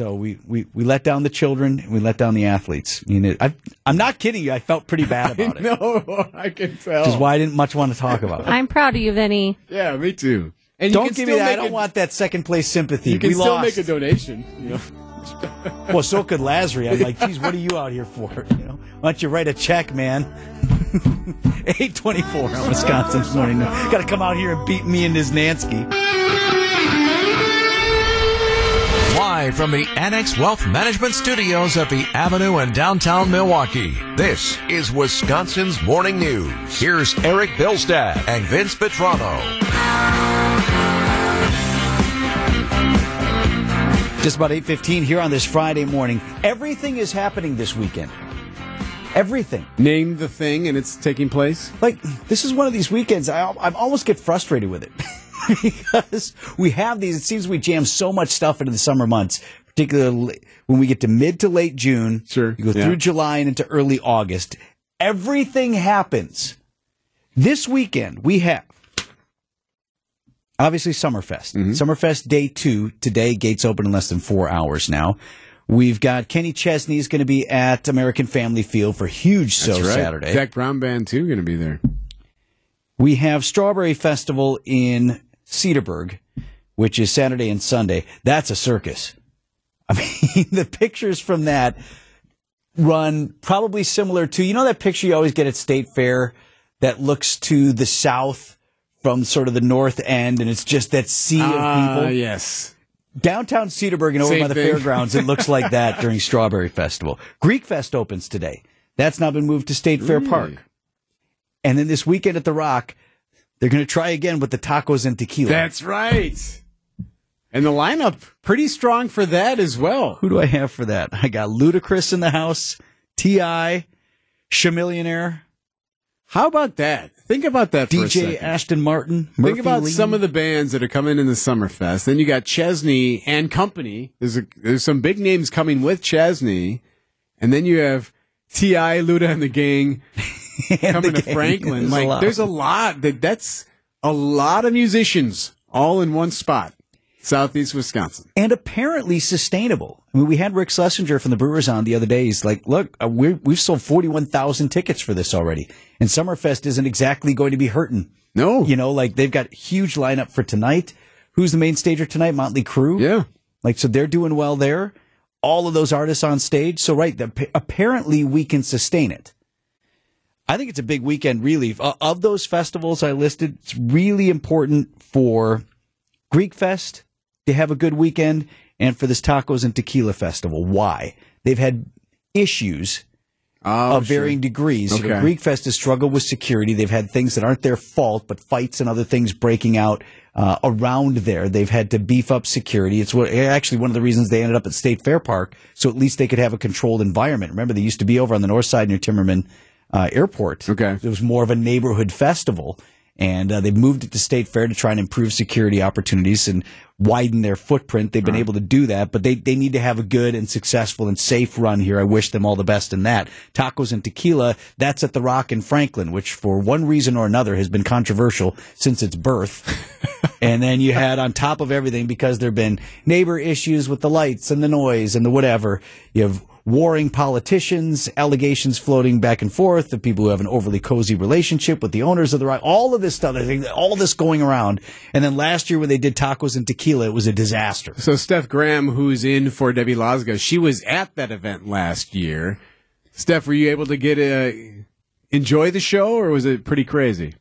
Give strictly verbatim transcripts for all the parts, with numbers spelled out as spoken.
So we, we, we let down the children, and we let down the athletes. You know, I, I'm not kidding you. I felt pretty bad about it. No, I can tell. Which is why I didn't much want to talk about it. I'm proud of you, Vinny. Yeah, me too. And don't you can give me still that. I make don't a, want that second place sympathy. You can we still lost. make a donation. You know? Well, so could Lazary. I'm like, geez, what are you out here for? You know, why don't you write a check, man? eight twenty-four on Wisconsin's Morning. Got to come out here and beat me and Niznansky. Live from the Annex Wealth Management Studios at the Avenue in downtown Milwaukee, this is Wisconsin's Morning News. Here's Eric Bilstad and Vince Petrano. Just about eight fifteen here on this Friday morning. Everything is happening this weekend. Everything. Name the thing, and it's taking place. Like, this is one of these weekends, I, I almost get frustrated with it. Because we have these, it seems we jam so much stuff into the summer months, particularly when we get to mid to late June. Sure. You go yeah. through July and into early August. Everything happens. This weekend, we have, obviously, Summerfest. Mm-hmm. Summerfest Day two. Today, gates open in less than four hours now. We've got Kenny Chesney is going to be at American Family Field for Huge So That's right. Saturday. Zach Brown Band, too, going to be there. We have Strawberry Festival in Cedarburg, which is Saturday and Sunday. That's a circus. I mean, the pictures from that run probably similar to, you know that picture you always get at State Fair that looks to the south from sort of the north end, and it's just that sea of people? Ah, yes. Downtown Cedarburg and over Same by the thing. fairgrounds, it looks like that during Strawberry Festival. Greek Fest opens today. That's now been moved to State Fair Really? Park. And then this weekend at the Rock, they're going to try again with the tacos and tequila. That's right. And the lineup, pretty strong for that as well. Who do I have for that? I got Ludacris in the house, T I, Chamillionaire, How about that? Think about that for D a J second. Ashton Martin, Think Murphy about Lee. some of the bands that are coming in the Summerfest. Then you got Chesney and company. There's a, there's some big names coming with Chesney. And then you have T I, Luda, and the gang coming the to gang. Franklin. There's a Like, lot. there's a lot. That That's a lot of musicians all in one spot. Southeast Wisconsin. And apparently sustainable. I mean, we had Rick Schlesinger from the Brewers on the other day. He's like, look, uh, we're, we've sold forty-one thousand tickets for this already. And Summerfest isn't exactly going to be hurting. No. You know, like they've got huge lineup for tonight. Who's the main stager tonight? Motley Crue. Yeah. Like, so they're doing well there. All of those artists on stage. So, right, the, apparently we can sustain it. I think it's a big weekend, really. Of, of those festivals I listed, it's really important for Greek Fest to have a good weekend and for this Tacos and Tequila Festival. Why? They've had issues Oh, of varying sure. degrees. You know, Okay. Greek Fest has struggled with security. They've had things that aren't their fault, but fights and other things breaking out uh, around there. They've had to beef up security. It's what, actually one of the reasons they ended up at State Fair Park, so at least they could have a controlled environment. Remember, they used to be over on the north side near Timmerman uh, Airport. Okay. It was more of a neighborhood festival. And uh, they've moved it to State Fair to try and improve security opportunities and widen their footprint. They've been able to do that, but they, they need to have a good and successful and safe run here. I wish them all the best in that. Tacos and Tequila, that's at the Rock in Franklin, which for one reason or another has been controversial since its birth. And then you had on top of everything, because there have been neighbor issues with the lights and the noise and the whatever, you have warring politicians, allegations floating back and forth of people who have an overly cozy relationship with the owners of the Rock, all of this stuff, I think, all of this going around. And then last year when they did Tacos and Tequila, it was a disaster. So Steph Graham, who's in for Debbie Lozga, she was at that event last year. Steph, were you able to get a, enjoy the show, or was it pretty crazy?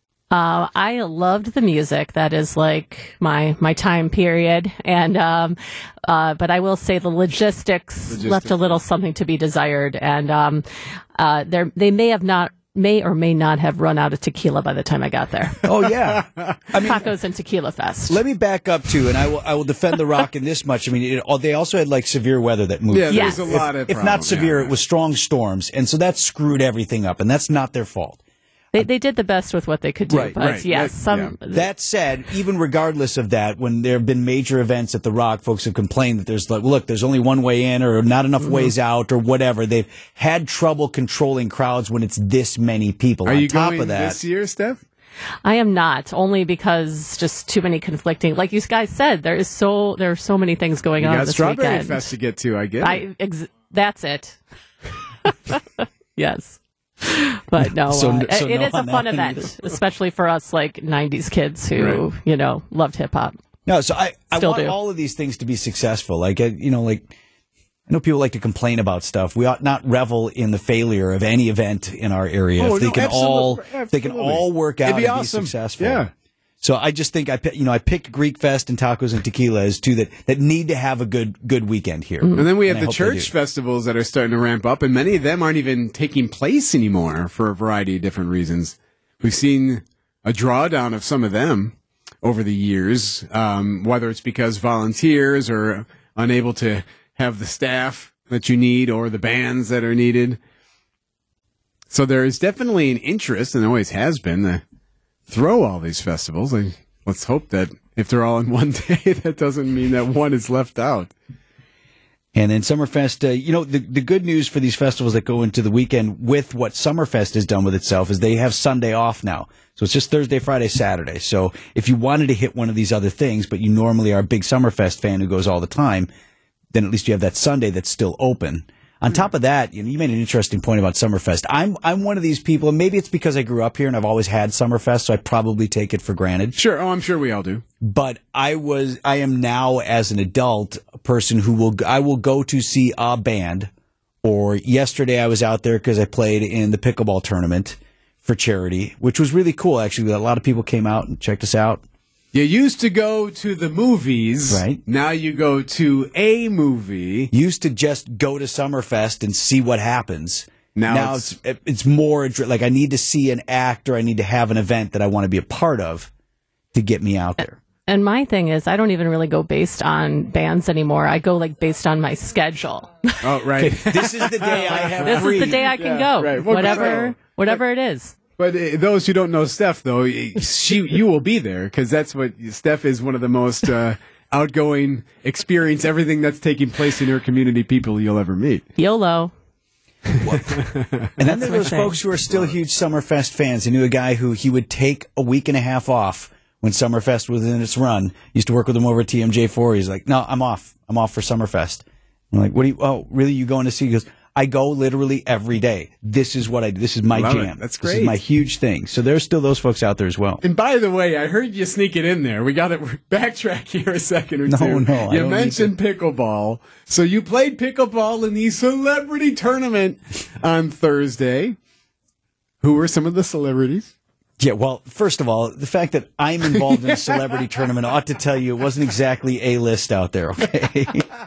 Uh, I loved the music. That is like my my time period, and um, uh, but I will say the logistics, Logistics. left a little something to be desired, and um, uh, they they may have not may or may not have run out of tequila by the time I got there. Oh, yeah. I mean, Tacos and Tequila Fest. let me back up too, and I will I will defend the Rock in this much. I mean, it, they also had like severe weather that moved. Yeah, Yes. there's a lot of If not problems, severe, yeah. it was strong storms, and so that screwed everything up, and that's not their fault. They they did the best with what they could do, Right, but right. yes, That- some. That said, even regardless of that, when there have been major events at the Rock, folks have complained that there's like, look, there's only one way in or not enough Mm-hmm. ways out or whatever. They've had trouble controlling crowds when it's this many people. Are On you top going of that, this year, Steph? I am not, only because just too many conflicting. Like you guys said, there is so there are so many things going You on got this Strawberry weekend. Fest to get to, I guess. I ex- that's it. Yes, but no, So- uh, so it no is a on fun that one event, especially for us like nineties kids who Right. you know loved hip hop. No, so I, I Still want do. all of these things to be successful. Like, uh, you know, like, I know people like to complain about stuff. We ought not revel in the failure of any event in our area. Oh, if they no, can all, absolutely, if they can absolutely. all work out It'd be and awesome. be successful. Yeah. So I just think I, pi- you know, I picked Greek Fest and Tacos and Tequila as two that, that need to have a good, good weekend here. And then we have I the hope they church do. festivals that are starting to ramp up, and many of them aren't even taking place anymore for a variety of different reasons. We've seen a drawdown of some of them over the years, um, whether it's because volunteers are unable to have the staff that you need or the bands that are needed. So there is definitely an interest, and always has been, to throw all these festivals. And let's hope that if they're all in one day, that doesn't mean that one is left out. And then Summerfest, uh, you know, the, the good news for these festivals that go into the weekend with what Summerfest has done with itself is they have Sunday off now. So it's just Thursday, Friday, Saturday. So if you wanted to hit one of these other things, but you normally are a big Summerfest fan who goes all the time, then at least you have that Sunday that's still open. On top of that, you know, you made an interesting point about Summerfest. I'm I'm one of these people, and maybe it's because I grew up here and I've always had Summerfest, so I probably take it for granted. Sure. Oh, I'm sure we all do. But I was, I am now as an adult a person who will, I will go to see a band. Or yesterday I was out there because I played in the pickleball tournament for charity, which was really cool. Actually, a lot of people came out and checked us out. You used to go to the movies. Right. Now you go to a movie. Used to just go to Summerfest and see what happens. Now Now it's- it's, it's more adre- like I need to see an act or I need to have an event that I want to be a part of to get me out there. And my thing is, I don't even really go based on bands anymore. I go like based on my schedule. Oh, right. This is the day I have This free. is the day I can Yeah, go, right. Well, whatever, so- whatever it is. But uh, those who don't know Steph, though, she you will be there because that's what Steph is, one of the most uh, outgoing, experience everything that's taking place in your community people you'll ever meet. YOLO. And then there my are those thing. folks who are still huge Summerfest fans. I knew a guy who he would take a week and a half off when Summerfest was in its run. Used to work with him over at T M J four. He's like, no, I'm off. I'm off for Summerfest. I'm like, what do you, oh, really? You going to see? He goes, I go literally every day. This is what I do. This is my Love it. jam. That's This great. is my huge thing. So there's still those folks out there as well. And by the way, I heard you sneak it in there. We got to backtrack here a second or No, two. no, I You don't need mentioned pickleball. So you played pickleball in the celebrity tournament on Thursday. Who were some of the celebrities? Yeah, well, first of all, the fact that I'm involved in a celebrity tournament ought to tell you it wasn't exactly A-list out there, okay?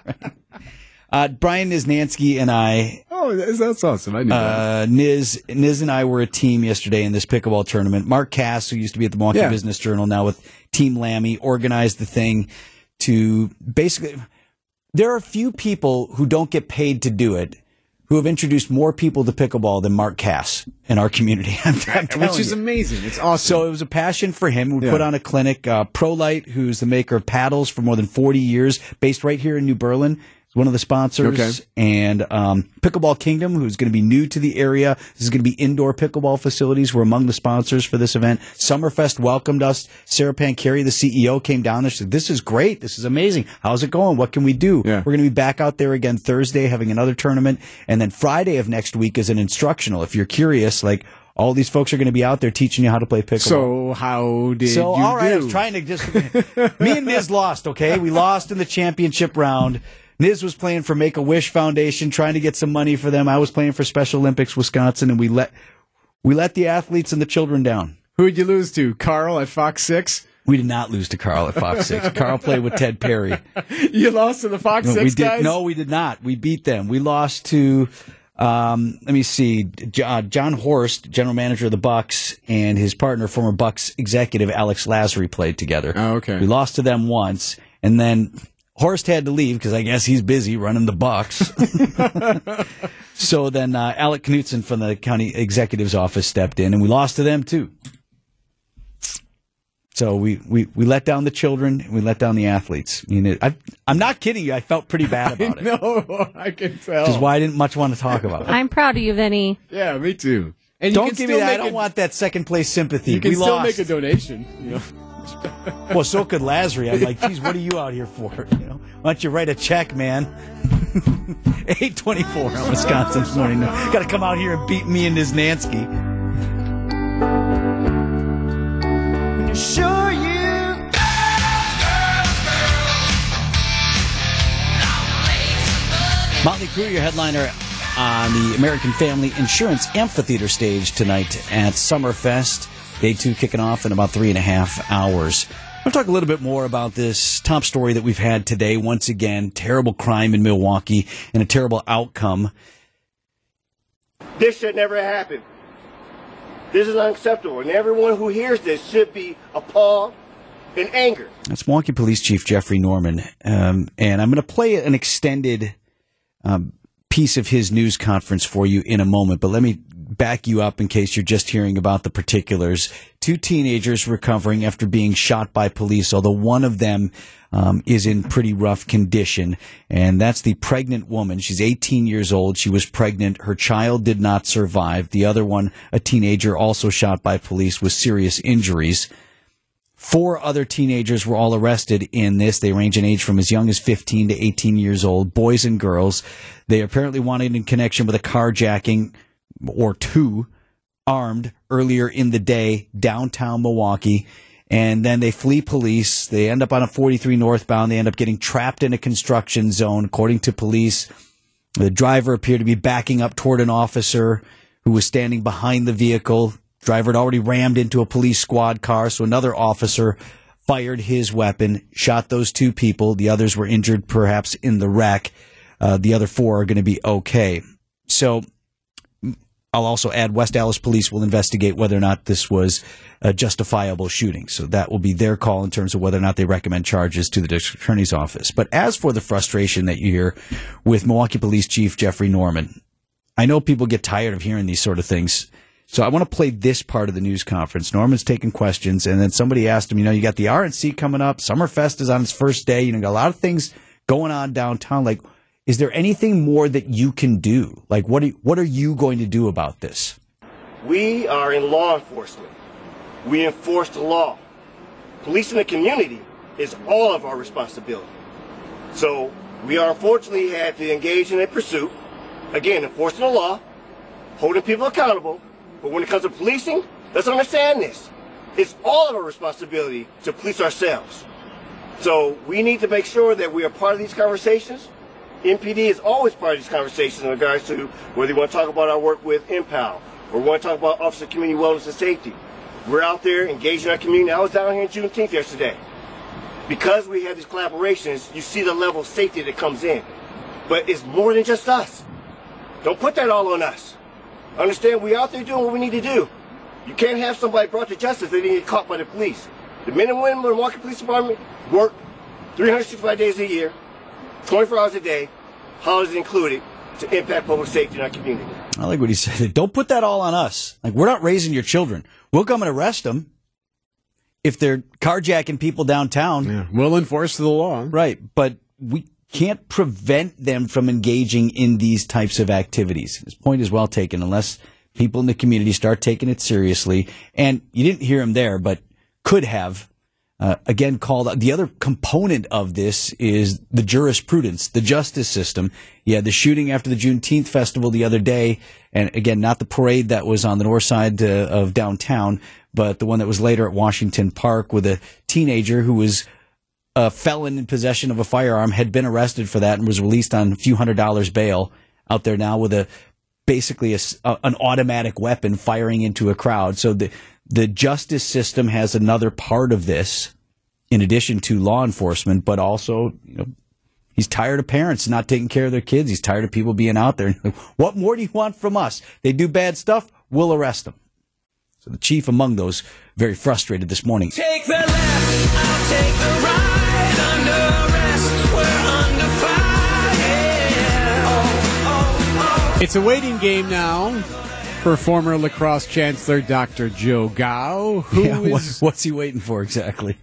uh, Brian Niznansky and I, Oh, that's, that's awesome. I knew that. uh, Niz, Niz and I were a team yesterday in this pickleball tournament. Mark Cass, who used to be at the Milwaukee Yeah. Business Journal, now with Team Lammy, organized the thing to basically, there are a few people who don't get paid to do it who have introduced more people to pickleball than Mark Cass in our community. I'm, I'm telling Which is you. amazing. It's awesome. So it was a passion for him. We Yeah. put on a clinic. Uh, ProLite, who's the maker of paddles for more than forty years, based right here in New Berlin, is one of the sponsors. Okay. And um, Pickleball Kingdom, who's going to be new to the area. This is going to be indoor pickleball facilities. We're among the sponsors for this event. Summerfest welcomed us. Sarah Pancari, the C E O, came down there. She said, this is great. This is amazing. How's it going? What can we do? Yeah. We're going to be back out there again Thursday, having another tournament. And then Friday of next week is an instructional. If you're curious, like, all these folks are going to be out there teaching you how to play pickleball. So how did So, you all right, do? I was trying to just. Me and Niz lost, okay? We lost in the championship round. Niz was playing for Make-A-Wish Foundation, trying to get some money for them. I was playing for Special Olympics Wisconsin, and we let we let the athletes and the children down. Who did you lose to? Carl at Fox six? We did not lose to Carl at Fox six. Carl played with Ted Perry. You lost to the Fox No, six we did, guys? no, we did not. We beat them. We lost to, um, let me see, J- uh, John Horst, general manager of the Bucks, and his partner, former Bucks executive Alex Lazary, played together. Oh, okay. We lost to them once, and then Horst had to leave because I guess he's busy running the Bucks. So then uh, Alec Knutson from the county executive's office stepped in, and we lost to them too. So we, we, we let down the children, and we let down the athletes. You know, I, I'm not kidding you. I felt pretty bad about it. No, I can tell. Which is why I didn't much want to talk about it. I'm proud of you, Vinny. Yeah, me too. And you don't can give me still that. I make don't a- want that second place sympathy. You can we still lost. make a donation. You know? Well, so could Lazary. I'm like, geez, what are you out here for? You know, why don't you write a check, man? eight twenty-four on Wisconsin's Morning News. Got to come out here and beat me and Niznansky. When you're sure you. Motley Crue, your headliner on the American Family Insurance Amphitheater stage tonight at Summerfest. Day two kicking off in about three and a half hours. I want to talk a little bit more about this top story that we've had today. Once again, terrible crime in Milwaukee and a terrible outcome. This should never happen. This is unacceptable, and everyone who hears this should be appalled and angered. That's Milwaukee Police Chief Jeffrey Norman. Um, and I'm going to play an extended um, piece of his news conference for you in a moment, but let me back you up in case you're just hearing about the particulars. Two teenagers recovering after being shot by police, although one of them um, is in pretty rough condition, and that's the pregnant woman. She's eighteen years old. She was pregnant. Her child did not survive. The other one, a teenager, also shot by police with serious injuries. Four other teenagers were all arrested in this. They range in age from as young as fifteen to eighteen years old, boys and girls. They apparently wanted in connection with a carjacking or two armed earlier in the day downtown Milwaukee. And then they flee police. They end up on a forty-three northbound. They end up getting trapped in a construction zone. According to police, the driver appeared to be backing up toward an officer who was standing behind the vehicle. Driver had already rammed into a police squad car, so another officer fired his weapon, shot those two people. The others were injured, perhaps, in the wreck. Uh, the other four are going to be okay. So I'll also add West Allis Police will investigate whether or not this was a justifiable shooting. So that will be their call in terms of whether or not they recommend charges to the district attorney's office. But as for the frustration that you hear with Milwaukee Police Chief Jeffrey Norman, I know people get tired of hearing these sort of things. So I want to play this part of the news conference. Norman's taking questions, and then somebody asked him, you know, you got the R N C coming up. Summerfest is on its first day. You know, got a lot of things going on downtown. Like, is there anything more that you can do? Like, what are, what are you going to do about this? We are in law enforcement. We enforce the law. Policing the community is all of our responsibility. So we are unfortunately had to engage in a pursuit, again, enforcing the law, holding people accountable. But when it comes to policing, let's understand this. It's all of our responsibility to police ourselves. So we need to make sure that we are part of these conversations. M P D is always part of these conversations in regards to whether you want to talk about our work with Empower or want to talk about Office of Community Wellness and Safety. We're out there engaging our community. I was down here in Juneteenth yesterday. Because we have these collaborations, you see the level of safety that comes in. But it's more than just us. Don't put that all on us. Understand, we're out there doing what we need to do. You can't have somebody brought to justice if they didn't get caught by the police. The men and women of the Milwaukee Police Department work three hundred sixty-five days a year, twenty-four hours a day, holidays included, to impact public safety in our community. I like what he said. Don't put that all on us. Like, we're not raising your children. We'll come and arrest them if they're carjacking people downtown. Yeah, we'll enforce the law. Right, but we can't prevent them from engaging in these types of activities. His point is well taken, unless people in the community start taking it seriously. And you didn't hear him there, but could have, uh, again, called out. The other component of this is the jurisprudence, the justice system. You had the shooting after the Juneteenth festival the other day, and again, not the parade that was on the north side uh, of downtown, but the one that was later at Washington Park with a teenager who was a felon in possession of a firearm, had been arrested for that and was released on a few hundred dollars bail, out there now with a basically a, a, an automatic weapon firing into a crowd. So the the justice system has another part of this, in addition to law enforcement, but also, you know, he's tired of parents not taking care of their kids. He's tired of people being out there. What more do you want from us? They do bad stuff, we'll arrest them. So the chief among those, very frustrated this morning. Take the left, I'll take the right. Under arrest, we're under fire. Oh, oh, oh. It's a waiting game now for former lacrosse chancellor Doctor Joe Gao. Who Yeah, what, is... what's he waiting for exactly?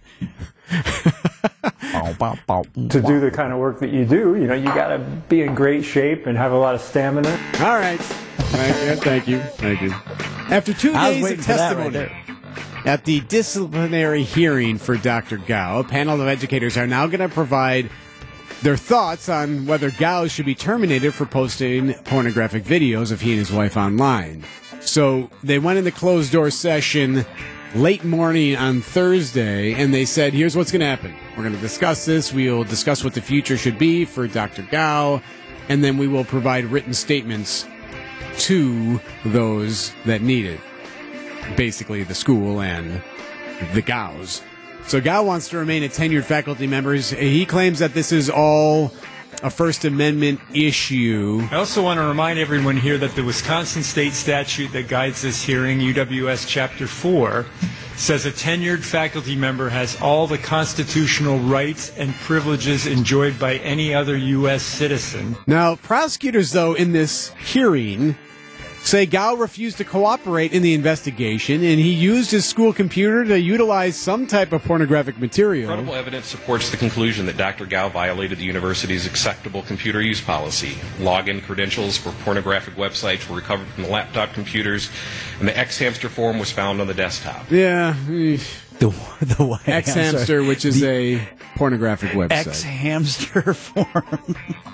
To do the kind of work that you do, you know, you got to be in great shape and have a lot of stamina. All right. All right. Yeah, thank you. Thank you. After two I was days waiting of for that right testimony there. at the disciplinary hearing for Doctor Gao, a panel of educators are now going to provide their thoughts on whether Gao should be terminated for posting pornographic videos of he and his wife online. So they went in the closed door session late morning on Thursday, and they said, here's what's going to happen. We're going to discuss this. We'll discuss what the future should be for Doctor Gao, and then we will provide written statements to those that need it. Basically, the school and the Gaos. So Gao wants to remain a tenured faculty member. He claims that this is all a First Amendment issue. I also want to remind everyone here that the Wisconsin state statute that guides this hearing, U W S Chapter four, says a tenured faculty member has all the constitutional rights and privileges enjoyed by any other U S citizen. Now, prosecutors, though, in this hearing say Gao refused to cooperate in the investigation, and he used his school computer to utilize some type of pornographic material. Credible evidence supports the conclusion that Doctor Gao violated the university's acceptable computer use policy. Login credentials for pornographic websites were recovered from the laptop computers, and the X-Hamster form was found on the desktop. Yeah. The, the way, X-Hamster, which is the a pornographic website. X-Hamster form.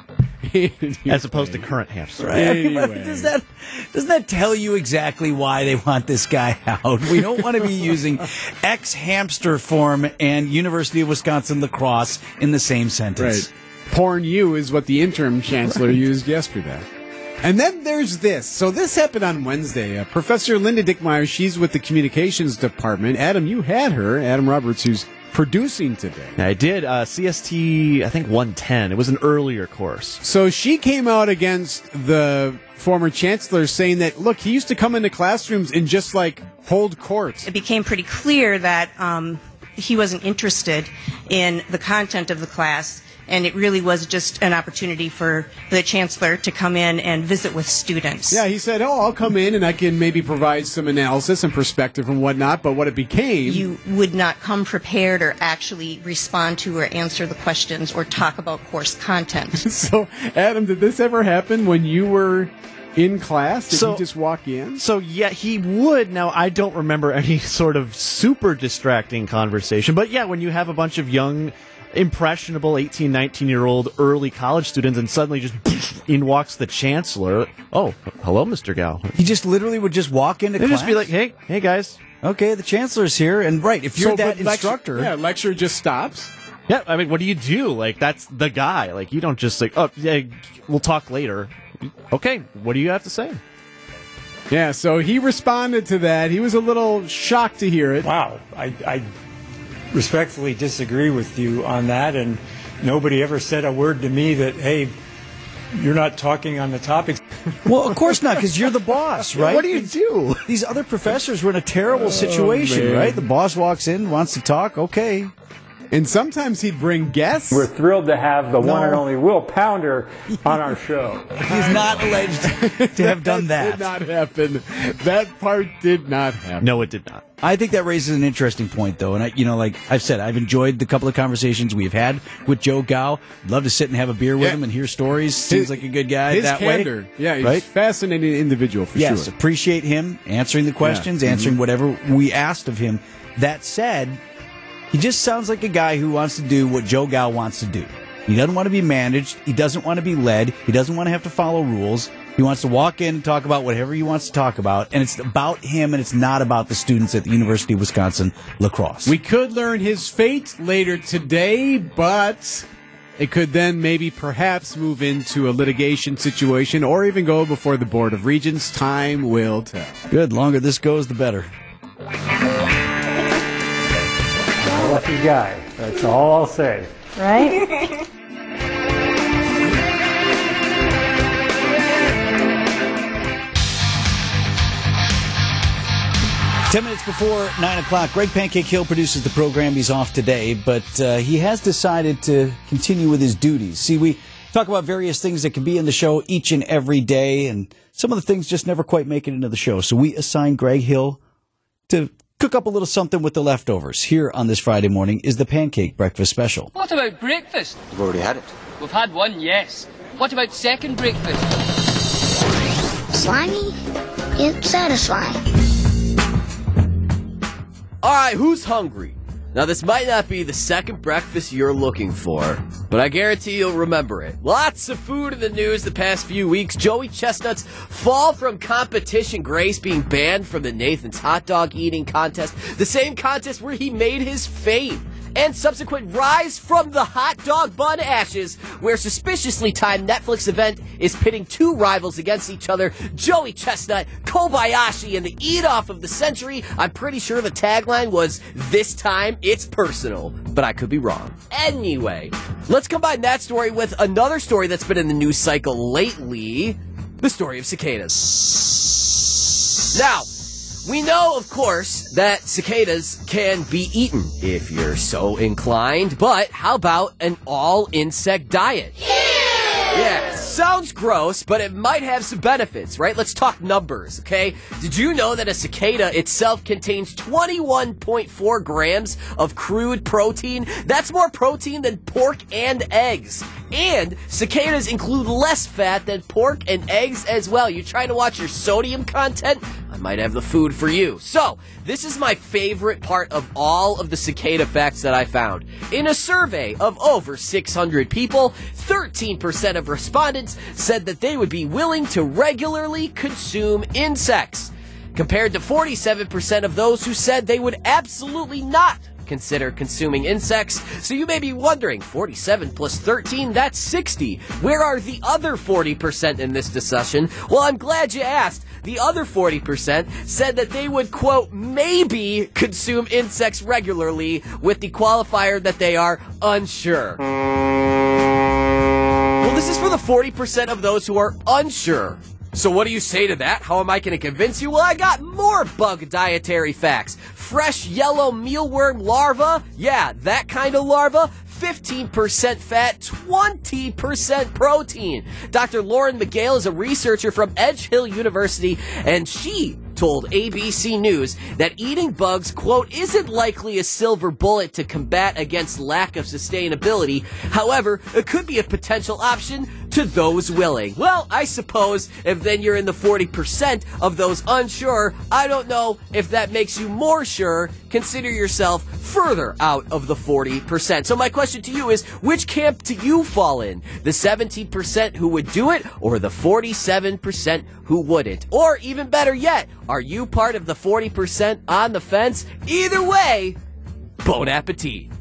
As opposed to current hamster. Anyway. Does that doesn't that tell you exactly why they want this guy out? We don't want to be using X-Hamster form and University of Wisconsin lacrosse in the same sentence. Right. Porn U is what the interim chancellor used yesterday. And then there's this. So this happened on Wednesday. Uh, Professor Linda Dickmeyer, she's with the communications department. Adam, you had her. Adam Roberts, who's producing today. I did. Uh, C S T, I think one ten. It was an earlier course. So she came out against the former chancellor saying that, look, he used to come into classrooms and just, like, hold court. It became pretty clear that um, he wasn't interested in the content of the class, and it really was just an opportunity for the chancellor to come in and visit with students. Yeah, he said, oh, I'll come in and I can maybe provide some analysis and perspective and whatnot, but what it became... You would not come prepared or actually respond to or answer the questions or talk about course content. So, Adam, did this ever happen when you were in class? Did So- you just walk in? So, yeah, he would. Now, I don't remember any sort of super distracting conversation, but yeah, when you have a bunch of young, impressionable eighteen, nineteen-year-old early college students and suddenly just in walks the chancellor. Oh, hello, Mister Gao. He just literally would just walk into They'd class. just be like, hey, hey, guys. okay, the chancellor's here, and right, if you're So, that but lecture- instructor, yeah, lecture just stops. Yeah, I mean, what do you do? Like, that's the guy. Like, you don't just like, oh, yeah, we'll talk later. Okay, what do you have to say? Yeah, so he responded to that. He was a little shocked to hear it. Wow, I, I respectfully disagree with you on that, and nobody ever said a word to me that, hey, you're not talking on the topic. well, of course not, because you're the boss, right? What do you do? These other professors were in a terrible situation, man. right? The boss walks in, wants to talk, okay. And sometimes he'd bring guests. We're thrilled to have the No. one and only Will Pounder on our show. He's not alleged to have done That that. did not happen. That part did not happen. No, it did not. I think that raises an interesting point, though. And, I, you know, like I've said, I've enjoyed the couple of conversations we've had with Joe Gao. Love to sit and have a beer with Yeah. him and hear stories. Seems His- like a good guy His that candor. way. Yeah, he's right? a fascinating individual for Yes, sure. appreciate him answering the questions, Yeah. answering whatever we asked of him. That said, he just sounds like a guy who wants to do what Joe Gao wants to do. He doesn't want to be managed. He doesn't want to be led. He doesn't want to have to follow rules. He wants to walk in and talk about whatever he wants to talk about, and it's about him, and it's not about the students at the University of Wisconsin lacrosse. We could learn his fate later today, but it could then maybe perhaps move into a litigation situation or even go before the Board of Regents. Time will tell. Good. Longer this goes, the better. Lucky guy. That's all I'll say. Right? Ten minutes before nine o'clock, Greg Pancake Hill produces the program. He's off today, but uh, he has decided to continue with his duties. See, we talk about various things that can be in the show each and every day, and some of the things just never quite make it into the show. So we assign Greg Hill to cook up a little something with the leftovers. Here on this Friday morning is the Pancake Breakfast Special. What about breakfast? We've already had it. We've had one, yes. What about second breakfast? Slimy? It's satisfying. All right, who's hungry? Now, this might not be the second breakfast you're looking for, but I guarantee you'll remember it. Lots of food in the news the past few weeks. Joey Chestnut's fall from competition grace being banned from the Nathan's hot dog eating contest, the same contest where he made his fame, and subsequent rise from the hot dog bun ashes, where suspiciously timed Netflix event is pitting two rivals against each other, Joey Chestnut, Kobayashi, and the eat-off of the century. I'm pretty sure the tagline was, "This time it's personal," but I could be wrong. Anyway, let's combine that story with another story that's been in the news cycle lately, the story of cicadas. Now, we know, of course, that cicadas can be eaten if you're so inclined, but how about an all-insect diet? Yeah, sounds gross, but it might have some benefits, right? Let's talk numbers, okay? Did you know that a cicada itself contains twenty-one point four grams of crude protein? That's more protein than pork and eggs. And cicadas include less fat than pork and eggs as well. You trying to watch your sodium content? I might have the food for you. So, this is my favorite part of all of the cicada facts that I found. In a survey of over six hundred people, thirteen percent of respondents said that they would be willing to regularly consume insects, compared to forty-seven percent of those who said they would absolutely not consider consuming insects. So you may be wondering, forty-seven plus thirteen, that's sixty. Where are the other forty percent in this discussion? Well, I'm glad you asked. The other forty percent said that they would, quote, maybe consume insects regularly, with the qualifier that they are unsure. Well, this is for the forty percent of those who are unsure. So what do you say to that? How am I going to convince you? Well, I got more bug dietary facts. Fresh yellow mealworm larva, yeah, that kind of larva, fifteen percent fat, twenty percent protein. Doctor Lauren McGale is a researcher from Edge Hill University, and she told A B C News that eating bugs, quote, isn't likely a silver bullet to combat against lack of sustainability. However, it could be a potential option to those willing. Well, I suppose if then you're in the forty percent of those unsure, I don't know if that makes you more sure. Consider yourself further out of the forty percent. So my question to you is, which camp do you fall in? The seventeen percent who would do it, or the forty-seven percent who wouldn't? Or even better yet, are you part of the forty percent on the fence? Either way, bon appetit.